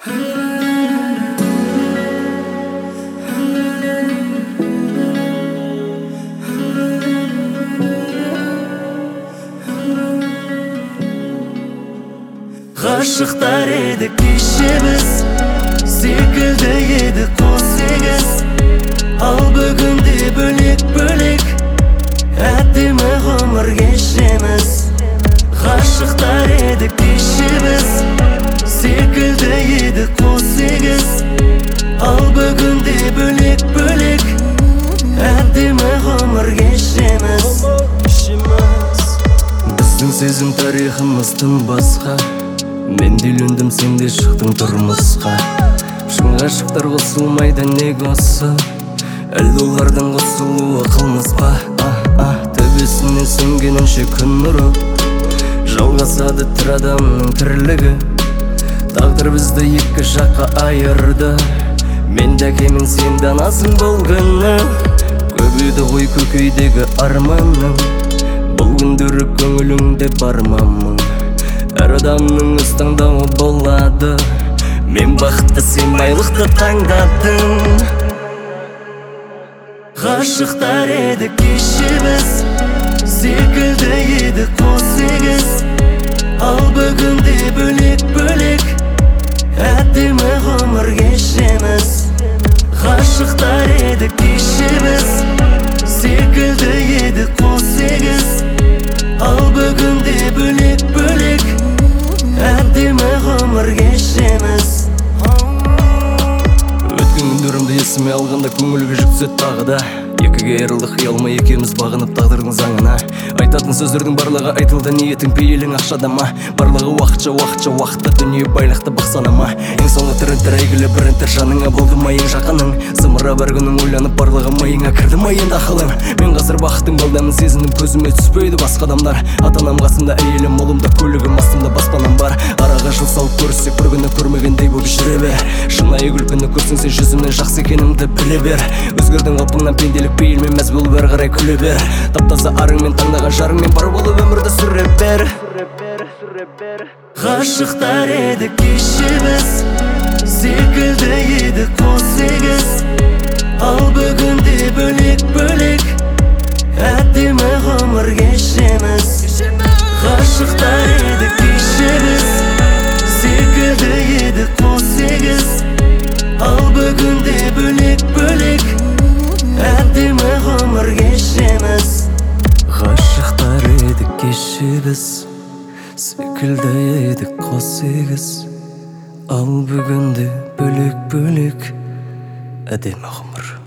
Ғашықтар едік кеше біз, секілді едік қос егіз. Ал бүгінде бөлек-бөлек, әдемі ғұмыр кешеміз. Ғашықтар едік кеше біз, секілді едік қос егіз. Ал бүгінде бөлек-бөлек, әдемі ғұмыр кешеміз. Біздің сезім тарихымыз тым басқа, мен де үйлендім, сен де шықтың тұрмысқа. Шын ғашықтар қосылмайды неге осы, әлде олардың қосылуы қылмыс па? Төбесінен сөнгенінше күн нұры, жалғасады тірі адамның тірлігі. Тағдыр бізді екі жаққа айырды, мен де әкемен сен де анасың бұл күні. Көп еді ғой көкейдегі арманың, бұл күндері көңіліңде бар мамың. Әр адамның өз таңдауы болады, мен бақытты, сен байлықты таңдадың. Ғашықтар едік кеше біз, секілді едік қос егіз. Ал бүгінде бөлек-бөлек, әдемі ғұмыр кешеміз. Ғашықтар едік кеше біз, секілді едік қос егіз. Ал бүгінде бөлек-бөлек, әдемі ғұмыр кешеміз. Өткен күндерімді есіме алғанда көңілге жүк түседі тағы да. Екіге айырылдық қиялма екеуміз бағынып тағдырдың заңына. Айтатын сөздердің барлығы айтылды, ниетің пейілің ақшада ма? Барлығы уақытта дүние байлықты бақсанама. Ең соңғы тірінтір әйгілі бірінтір жаныңа болды ма ең жақының? Зымыра бір күнің ойланып барлығы миыңа кірді ма енді ақылың? Мен қазір бақыттың балдамын сезіндім, көзіме түспейді басқа адамдар. Ата-анам қасымда, әйелім молымда, көлігім астымда, баспанам бар. Араға жыл салып көріссек бір күні көрмегендей болып жүре бер. Шынайы күлкіні көрсең сен жүзімнен жақсы екеніңді біле бер. Өзгердің қалпыңнан пенделік пейілмен мәз болып әрі қарай күле бер. Таптаса арыңмен таңдаған жарыңмен бар болып өмірді сүре бер. Ғашықтар едік кеше біз, секілді едік қос егіз. Ал бүгінде бөлек-бөлек, әдемі ғұмыр кешеміз. Ғашықтар едік кеше біз, секілді едік қос егіз. Ал бүгінде бөлек-бөлек, әдемі ғұмыр кешеміз. Ғашықтар едік кеше біз, секілді едік қос егіз. Ал бүгінде бөлек-бөлек, әдемі ғұмыр.